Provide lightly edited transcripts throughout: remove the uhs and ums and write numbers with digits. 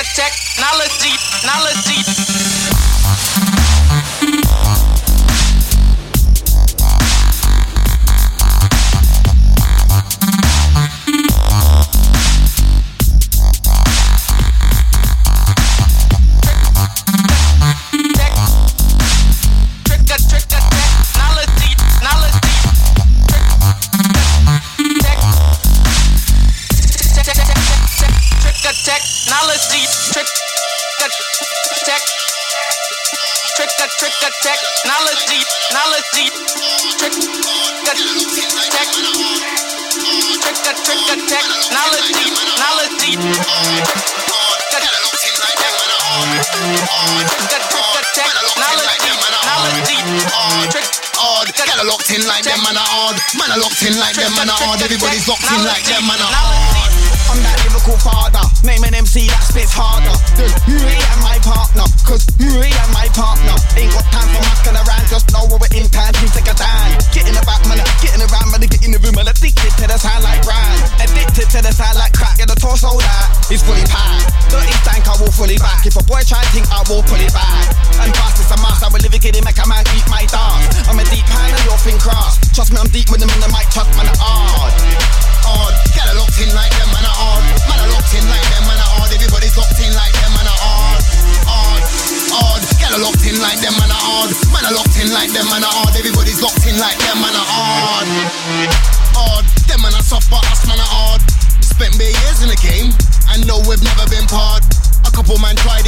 technology. Locked in like them, man are hard. Man are locked in like them, man are hard. Everybody's locked in like them, man are hard. I'm that lyrical father, name an MC that spits harder than me and my partner. Cause me and my partner ain't got time for mucking around. Just know we're in time to take a down. Get in the back, man, get in the round, man, get in the room, man. Addicted to the sound like brand. Addicted to the sound like crack. Yeah, the torso that is fully packed. Dirty stank, I will fully back. If a boy try to think, I will pull it back. And fast, it's a mask, I will live it, make a man eat my dance. I'm a deep pan and you're thin cross. Trust me, I'm deep with them in the mic, trust man, hard. Hard, get a locked in like them, man are hard. Man are locked in like them, man are hard. Everybody's locked in like them, man are hard. Hard, hard, get a locked in like them, man are hard. Man are locked in like them, man are hard. Everybody's locked in like them, man are hard. Hard, them man are soft, but us man are hard. Spent bare years in the game, and no, we've never been part. A couple man tried it,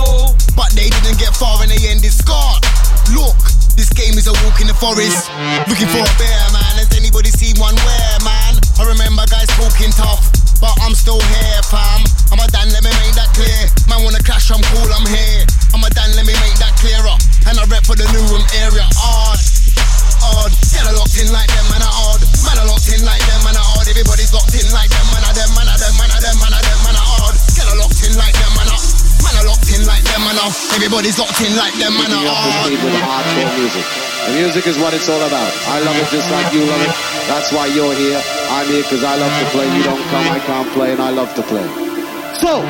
but they didn't get far in the end, it's scarred. Look, this game is a walk in the forest, looking for a bear, man. Has anybody seen one where, man? I remember guys talking tough, but I'm still here, fam. I'm a Dan, let me make that clear. Man wanna clash, I'm cool, I'm here. I'm a Dan, let me make that clearer. And I rep for the new room area. Hard, hard, get a locked in like them, man are hard. Man are locked in like them, man are hard. Everybody's locked in like them, man are them, man are them, man are them, man are them, man are hard. Get a locked in like them, man are. Man are locked in like them, man are. Everybody's locked in like them, man are hard. With hardcore music. The music is what it's all about. I love it just like you love it. That's why you're here. I'm here because I love to play. You don't come, I can't play, and I love to play. So,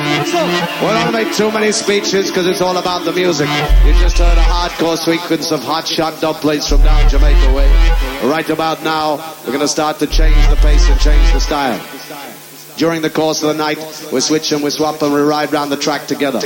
we don't make too many speeches because it's all about the music. You just heard a hardcore sequence of hot shot dub plates from down Jamaica way. Right about now, we're going to start to change the pace and change the style. During the course of the night, we switch and we swap and we ride round the track together.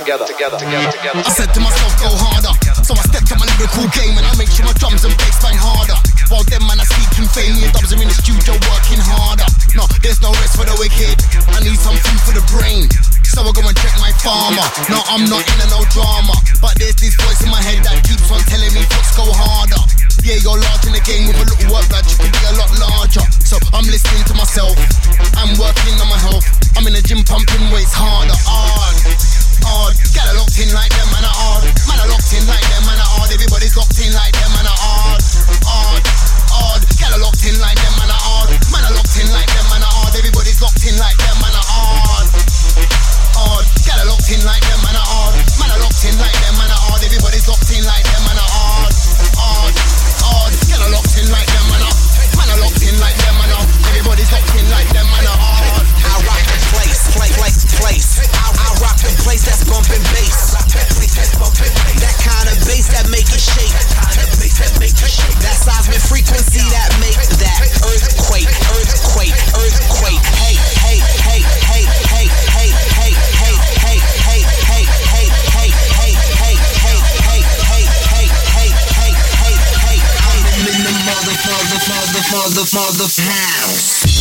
I said to myself, go harder. So I stepped up my lyrical game and I make sure my drums and bass bang harder. While them man are speaking fame, me and dubs are in the studio working harder. No, there's no rest for the wicked. I need some food for the brain. So I go and check my farmer. No, I'm not in no drama, but there's this voice in my head that keeps on telling me let's go harder. Yeah, you're large in the game with a little work that you can be a lot larger. So I'm listening to myself, I'm working on my health. I'm in the gym pumping weights harder. Hard, get a locked in like them, man are hard. Man are locked in like them, man are hard. Everybody's locked in like them, man are hard. Get a locked in like them, man are hard. Man are locked in like them, man are hard. Everybody's locked in like them, man are hard. Get a locked in like them, man are hard. Man are locked in like them, man are hard. Everybody's locked in like them, man are hard. Get a locked in like them, man are. Man are locked in like them, man are. Everybody's locked in like them, man are hard. I rock the place. I rock the place that's bumping bass. That kind of bass that make it shake. That seismic frequency that make that earthquake. Hey. I'm in the mother house.